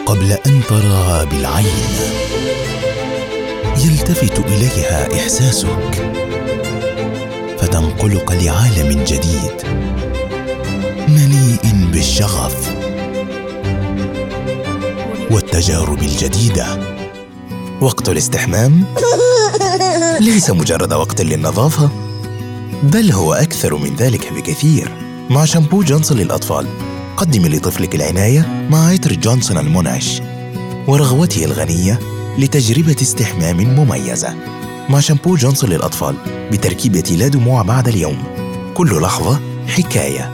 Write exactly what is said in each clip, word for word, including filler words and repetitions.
قبل أن تراها بالعين، يلتفت إليها إحساسك فتنقلك لعالم جديد مليء بالشغف والتجارب الجديدة. وقت الاستحمام ليس مجرد وقت للنظافة، بل هو أكثر من ذلك بكثير. مع شامبو جونسون للأطفال قدمي لطفلك العناية مع عطر جونسون المنعش ورغوته الغنية لتجربة استحمام مميزة. مع شامبو جونسون للأطفال بتركيبة لا دموع بعد اليوم، كل لحظة حكاية.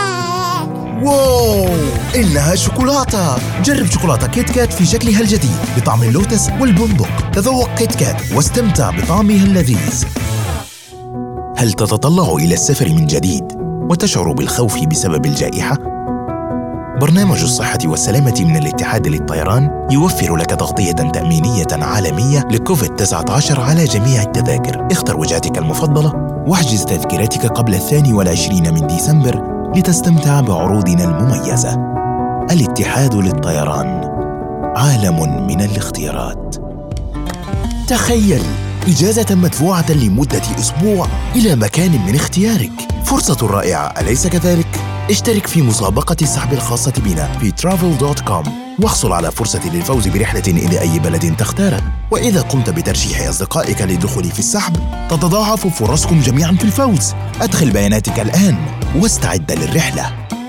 واو، إنها شوكولاتة! جرب شوكولاتة كيت كات في شكلها الجديد بطعم اللوتس والبندق. تذوق كيت كات واستمتع بطعمها اللذيذ. هل تتطلع إلى السفر من جديد وتشعر بالخوف بسبب الجائحة؟ برنامج الصحة والسلامة من الاتحاد للطيران يوفر لك تغطية تأمينية عالمية لكوفيد تسعة عشر على جميع التذاكر. اختر وجهتك المفضلة واحجز تذكرتك قبل الثاني والعشرين من ديسمبر لتستمتع بعروضنا المميزة. الاتحاد للطيران، عالم من الاختيارات. تخيل إجازة مدفوعة لمدة أسبوع إلى مكان من اختيارك. فرصة رائعة، أليس كذلك؟ اشترك في مسابقة السحب الخاصة بنا في ترافل دوت كوم واحصل على فرصة للفوز برحلة إلى أي بلد تختاره. وإذا قمت بترشيح أصدقائك للدخول في السحب تتضاعف فرصكم جميعا في الفوز. أدخل بياناتك الآن واستعد للرحلة.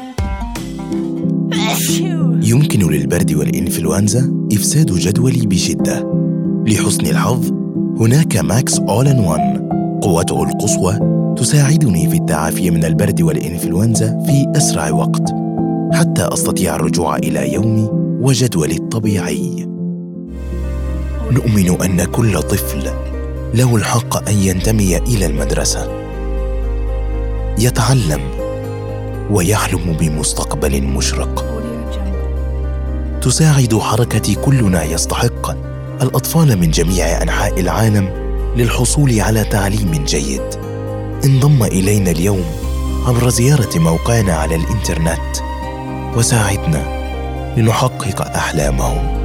يمكن للبرد والإنفلونزا إفساد جدولي بشدة. لحسن الحظ هناك ماكس أول إن وان، قوته القصوى تساعدني في التعافي من البرد والإنفلونزا في أسرع وقت حتى أستطيع الرجوع إلى يومي وجدولي الطبيعي. نؤمن أن كل طفل له الحق أن ينتمي إلى المدرسة، يتعلم ويحلم بمستقبل مشرق. تساعد حركة كلنا يستحق الأطفال من جميع أنحاء العالم للحصول على تعليم جيد. انضم إلينا اليوم عبر زيارة موقعنا على الإنترنت وساعدنا لنحقق أحلامهم.